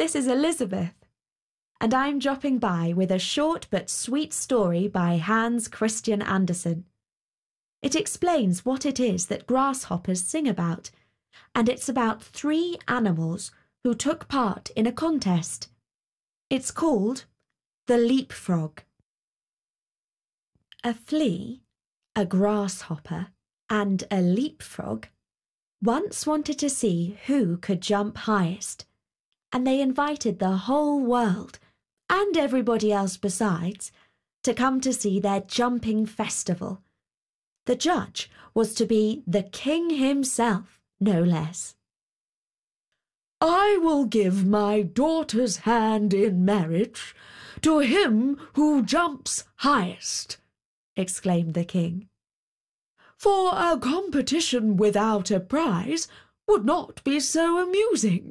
This is Elizabeth, and I'm dropping by with a short but sweet story by Hans Christian Andersen. It explains what it is that grasshoppers sing about, and it's about 3 animals who took part in a contest. It's called The Leapfrog. A flea, a grasshopper, and a leapfrog once wanted to see who could jump highest, and they invited the whole world, and everybody else besides, to come to see their jumping festival. The judge was to be the king himself, no less. "I will give my daughter's hand in marriage to him who jumps highest," exclaimed the king. "For a competition without a prize would not be so amusing."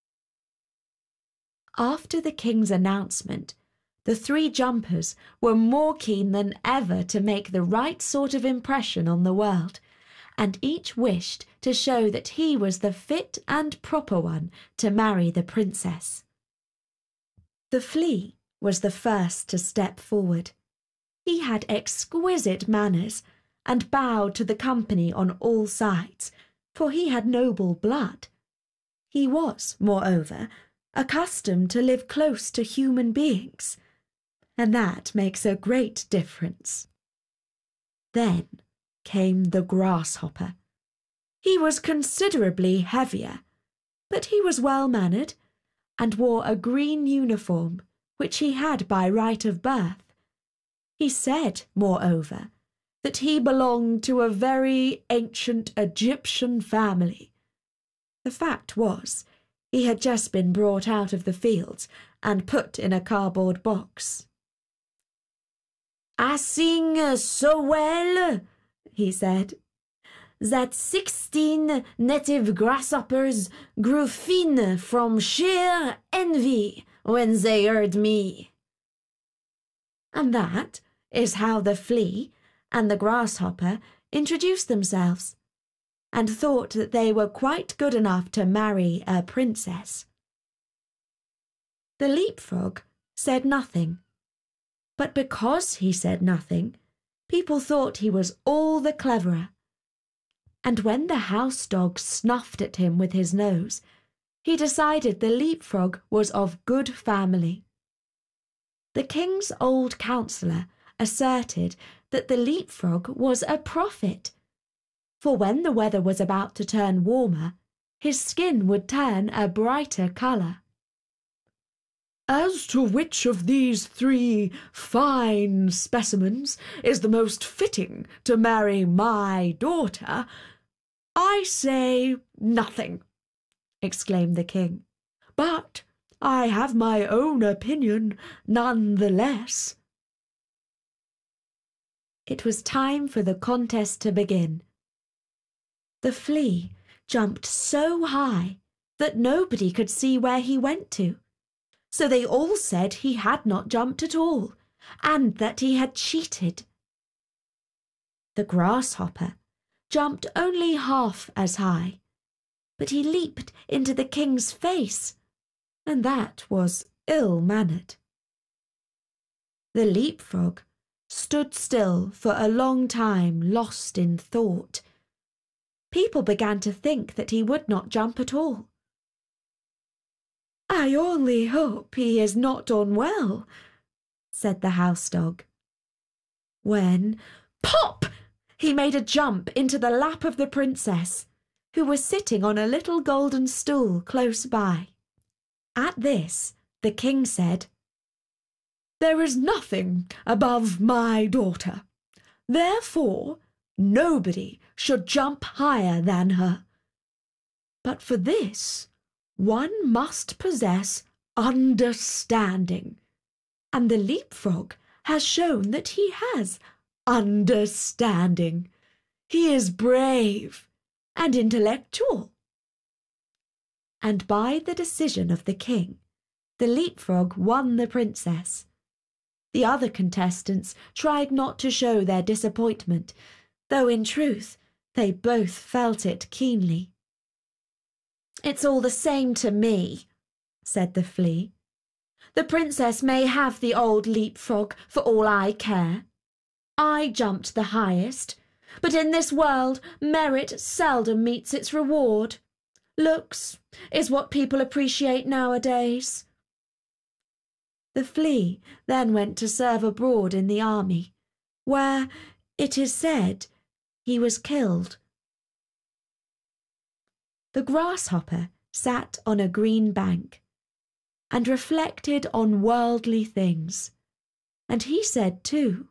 After the king's announcement, the 3 jumpers were more keen than ever to make the right sort of impression on the world, and each wished to show that he was the fit and proper one to marry the princess. The flea was the first to step forward. He had exquisite manners and bowed to the company on all sides, for he had noble blood. He was, moreover, accustomed to live close to human beings, and that makes a great difference. Then came the grasshopper. He was considerably heavier, but he was well-mannered, and wore a green uniform which he had by right of birth. He said, moreover, that he belonged to a very ancient Egyptian family. The fact was, he had just been brought out of the fields and put in a cardboard box. "I sing so well," he said, "that 16 native grasshoppers grew thin from sheer envy when they heard me." And that is how the flea and the grasshopper introduced themselves, and thought that they were quite good enough to marry a princess. The leapfrog said nothing, but because he said nothing, people thought he was all the cleverer, and when the house dog snuffed at him with his nose, he decided the leapfrog was of good family. The king's old counsellor asserted that the leapfrog was a prophet, for when the weather was about to turn warmer, his skin would turn a brighter colour. "As to which of these 3 fine specimens is the most fitting to marry my daughter, I say nothing," exclaimed the king. "But I have my own opinion none the less." It was time for the contest to begin. The flea jumped so high that nobody could see where he went to, so they all said he had not jumped at all, and that he had cheated. The grasshopper jumped only half as high, but he leaped into the king's face, and that was ill-mannered. The leapfrog stood still for a long time, lost in thought. People began to think that he would not jump at all. "I only hope he is not unwell," said the house dog. When, pop! He made a jump into the lap of the princess, who was sitting on a little golden stool close by. At this, the king said, "There is nothing above my daughter. Therefore, nobody should jump higher than her. But for this, one must possess understanding, and the leapfrog has shown that he has understanding. He is brave and intellectual." And by the decision of the king, the leapfrog won the princess. The other contestants tried not to show their disappointment, though in truth they both felt it keenly. "It's all the same to me," said the flea. "The princess may have the old leapfrog for all I care. I jumped the highest, but in this world merit seldom meets its reward. Looks is what people appreciate nowadays." The flea then went to serve abroad in the army, where, it is said, he was killed. The grasshopper sat on a green bank and reflected on worldly things, and he said too,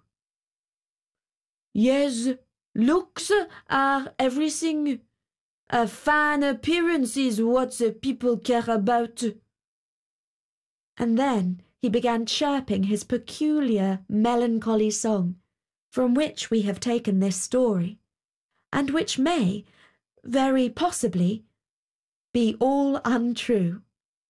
"Yes, looks are everything. A fine appearance is what the people care about." And then he began chirping his peculiar, melancholy song, from which we have taken this story, and which may, very possibly, be all untrue.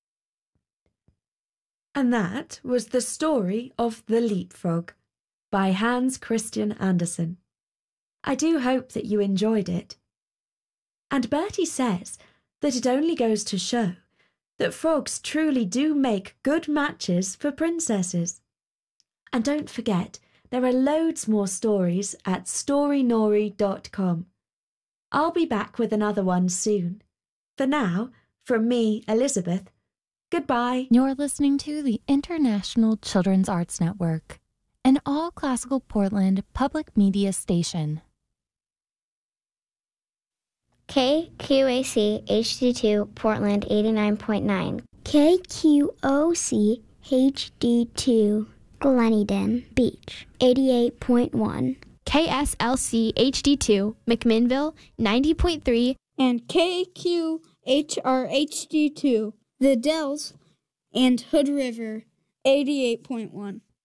And that was the story of The Leapfrog by Hans Christian Andersen. I do hope that you enjoyed it. And Bertie says that it only goes to show that frogs truly do make good matches for princesses. And don't forget, there are loads more stories at storynori.com. I'll be back with another one soon. For now, from me, Elizabeth, goodbye. You're listening to the International Children's Arts Network, an all-classical Portland public media station. KQAC HD2 Portland 89.9. KQOC HD2 Gleneden Beach 88.1. KSLC HD2 McMinnville 90.3. And KQHR HD2 The Dells and Hood River 88.1.